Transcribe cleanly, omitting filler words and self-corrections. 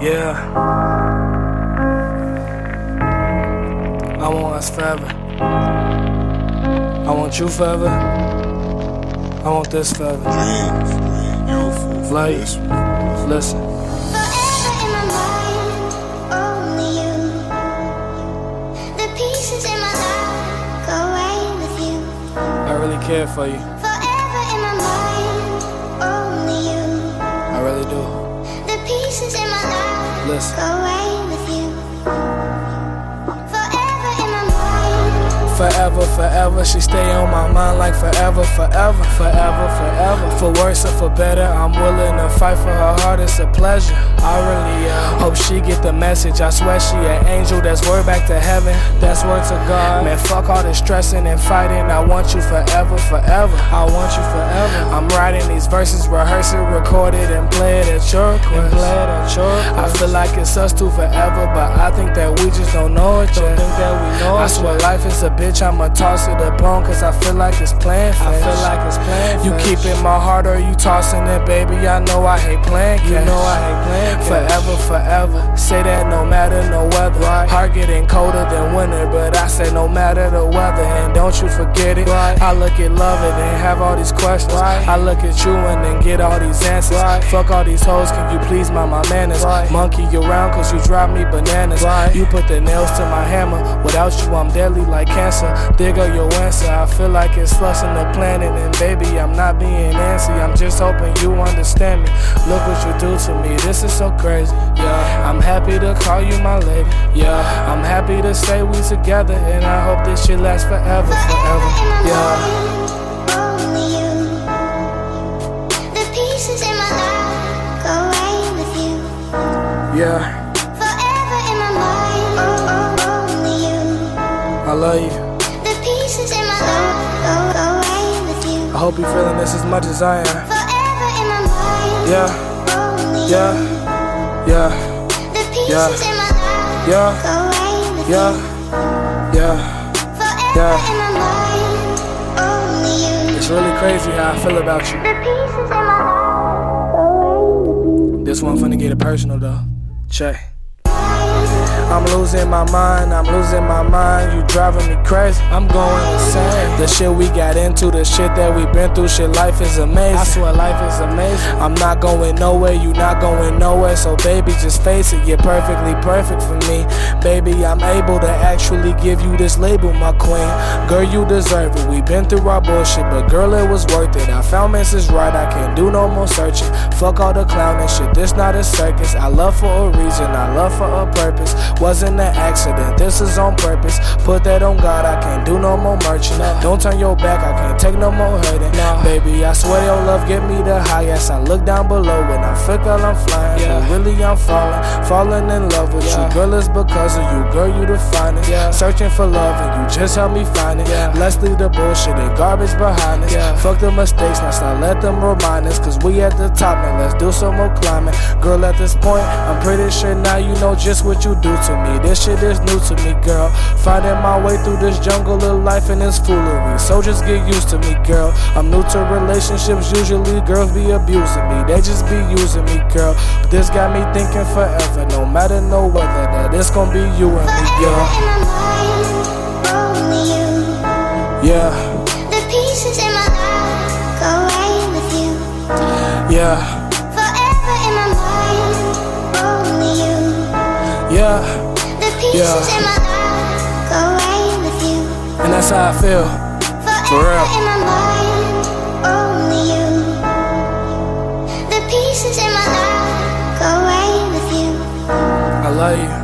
Yeah. I want us forever. I want you forever. I want this forever. Like, listen. Forever in my mind, only you. The pieces in my life go away with you. I really care for you. Forever in my mind, only you. I really do. The pieces in my life Listen. go away with you. Forever in my mind. Forever, forever, she stay on my mind like forever, forever, forever, forever. For worse or for better, I'm willing to fight for her heart, it's a pleasure. I really hope she get the message. I swear she an angel, that's word back to heaven, that's word to God. Man, fuck all this stressing and fighting, I want you forever, forever. I want you forever. I'm writing these verses, rehearse it, record it, and play it at your request. I feel like it's us two forever, but I think that we just don't know it yet. I swear life is a bitch, I'ma toss it upon, cause I feel like it's playing fetch. I feel like it's playing You keep in my heart or you tossing it, baby, I know I hate playing catch. You know I hate playing catch. Forever, forever, say that no matter no weather. Heart getting colder than winter, but I say no matter the weather. And don't you forget it, I look at love it and have all these questions. I look at you and then get all these answers. Fuck all these hoes, can you please mind my manners? Monkey around cause you drive me bananas. You put the nails to my hammer, without you I'm deadly like cancer. There go your answer, I feel like it's flushing the planet. And baby, I'm not being Nancy, I'm just hoping you understand me. Look what you do to me, this is so crazy. Yeah, I'm happy to call you my lady. Yeah, I'm happy to say we together, and I hope this shit lasts forever, forever. Yeah. Only you. The pieces in my life go away with you. Yeah, Forever in my mind, only you. I love you. The pieces in my life go away with you. I hope you're feeling this as much as I am. Forever in my mind, Yeah, only yeah, you. yeah, The pieces in my life yeah, go away with yeah, you. yeah. Forever in my mind, only you. It's really crazy how I feel about you. The pieces in my life go away with you. This one finna get it personal though. Check. I'm losing my mind, I'm losing my mind. You driving me crazy, I'm going insane. The shit we got into, the shit that we been through, shit, life is amazing. I swear life is amazing. I'm not going nowhere, you not going nowhere. So baby, just face it, you're perfectly perfect for me. Baby, I'm able to actually give you this label, my queen. Girl, you deserve it, we been through our bullshit, but girl, it was worth it. I found Mrs. Right, I can't do no more searching. Fuck all the clowning shit, this not a circus. I love for a reason, I love for a purpose. Wasn't an accident, this is on purpose. Put that on God, I can't do no more merchant. Don't turn your back, I can't take no more hurting. Baby, I swear your love get me the highest. I look down below when I feel like I'm flying. But really I'm falling in love with you. Girl, it's because of you, girl, you the finest. Searching for love and you just help me find it. Let's leave the bullshit and garbage behind us. Fuck the mistakes, let's not let them remind us. Cause we at the top, now let's do some more climbing. Girl, at this point, I'm pretty sure now you know just what you do to me. This shit is new to me, girl. Finding my way through this jungle of life and this foolery. So just get used to me, girl. I'm new to relationships, usually girls be abusing me. They just be using me, girl. But this got me thinking forever, no matter no weather, that it's gonna be you and me, girl. Forever in my mind, only you. Yeah, The pieces in my life go away with you. yeah, Forever in my mind, only you. yeah. The pieces in my life go away with you. And that's how I feel. Forever in my mind, only you. The pieces in my life go away with you. I love you.